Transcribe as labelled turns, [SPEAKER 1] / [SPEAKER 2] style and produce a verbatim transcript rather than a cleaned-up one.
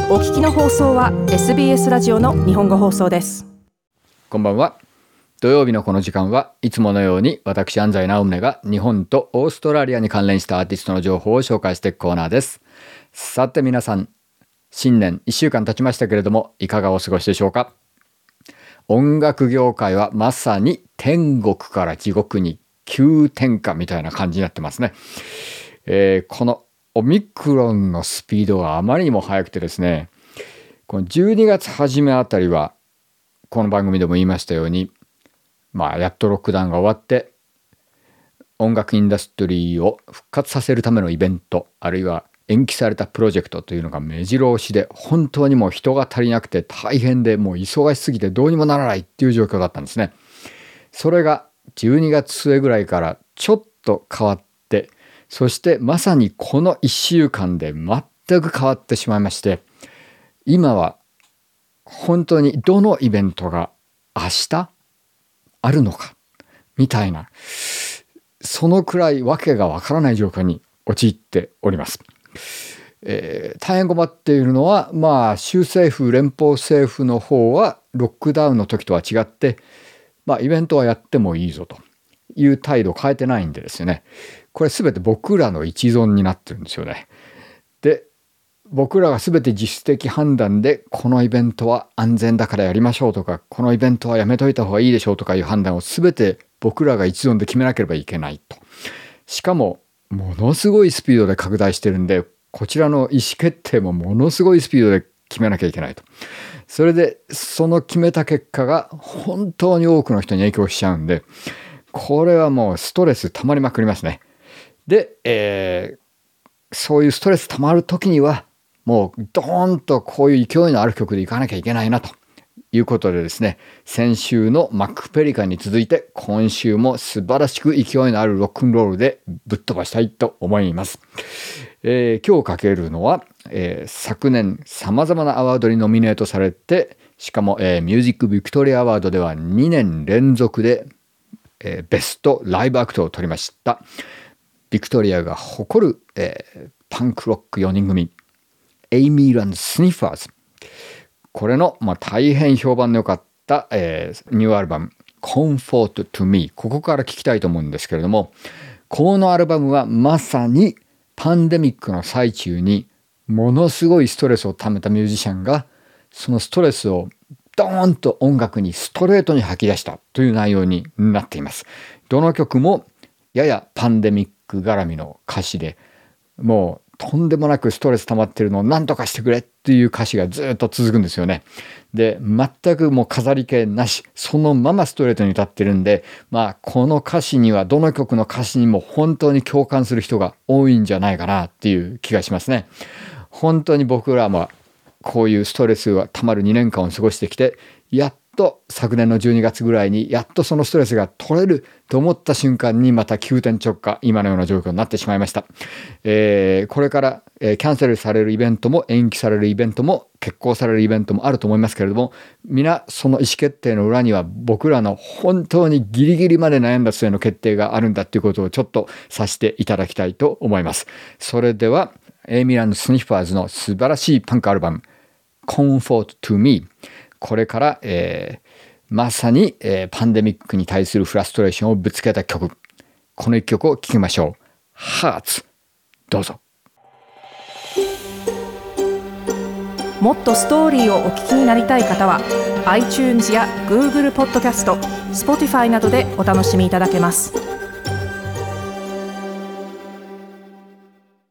[SPEAKER 1] お聞きの放送は エスビーエス ラジオの日本語放送です。
[SPEAKER 2] こんばんは。土曜日のこの時間はいつものように私安西直宗が日本とオーストラリアに関連したアーティストの情報を紹介していくコーナーです。さて皆さん、新年いっしゅうかん経ちましたけれどもいかがお過ごしでしょうか。音楽業界はまさに天国から地獄に急転下みたいな感じになってますね。えー、このオミクロンのスピードがあまりにも速くてですね、このじゅうにがつ初めあたりはこの番組でも言いましたように、まあやっとロックダウンが終わって音楽インダストリーを復活させるためのイベント、あるいは延期されたプロジェクトというのが目白押しで、本当にもう人が足りなくて大変で、もう忙しすぎてどうにもならないっていう状況だったんですね。それがじゅうにがつ末ぐらいからちょっと変わって、そしてまさにこのいっしゅうかんで全く変わってしまいまして、今は本当にどのイベントが明日あるのかみたいな、そのくらいわけがわからない状況に陥っております。えー、大変困っているのは、まあ州政府連邦政府の方はロックダウンの時とは違って、まあイベントはやってもいいぞという態度を変えてないんでですね、これ全て僕らの一存になってるんですよね。で、僕らが全て自主的判断でこのイベントは安全だからやりましょうとか、このイベントはやめといた方がいいでしょうとかいう判断を全て僕らが一存で決めなければいけないと。しかもものすごいスピードで拡大してるんで、こちらの意思決定もものすごいスピードで決めなきゃいけないと。それでその決めた結果が本当に多くの人に影響しちゃうんで、これはもうストレス溜まりまくりますね。で、えー、そういうストレス溜まる時にはもうドーンとこういう勢いのある曲でいかなきゃいけないなということでですね、先週のマックペリカンに続いて今週も素晴らしく勢いのあるロックンロールでぶっ飛ばしたいと思います。えー、今日かけるのは、えー、昨年さまざまなアワードにノミネートされて、しかも、えー、ミュージックビクトリアアワードではにねん連続で、えー、ベストライブアクトを取りましたビクトリアが誇る、えー、パンクロックよにん組エイミー&スニッファーズ、これの、まあ、大変評判の良かった、えー、ニューアルバム Comfort to Me、 ここから聞きたいと思うんですけれども、このアルバムはまさにパンデミックの最中にものすごいストレスを溜めたミュージシャンがそのストレスをドーンと音楽にストレートに吐き出したという内容になっています。どの曲もややパンデミック絡みの歌詞で、もうとんでもなくストレス溜まってるのを何とかしてくれっていう歌詞がずっと続くんですよね。で、全くもう飾り気なし、そのままストレートに歌ってるんで、まあこの歌詞にはどの曲の歌詞にも本当に共感する人が多いんじゃないかなっていう気がしますね。本当に僕らもこういうストレスが溜まるにねんかんを過ごしてきて、やっと昨年のじゅうにがつぐらいにやっとそのストレスが取れると思った瞬間にまた急転直下、今のような状況になってしまいました。えー、これから、えー、キャンセルされるイベントも延期されるイベントも決行されるイベントもあると思いますけれども、皆その意思決定の裏には僕らの本当にギリギリまで悩んだ末の決定があるんだっていうことをちょっとさせていただきたいと思います。それではエイミー&スニッファーズの素晴らしいパンクアルバム Comfort to Me、 これから、えー、まさに、えー、パンデミックに対するフラストレーションをぶつけた曲、この一曲を聴きましょう。Hearts、 どうぞ。
[SPEAKER 1] もっとストーリーをお聞きになりたい方は iTunes や Google ポッドキャスト、Spotify などでお楽しみいただけます。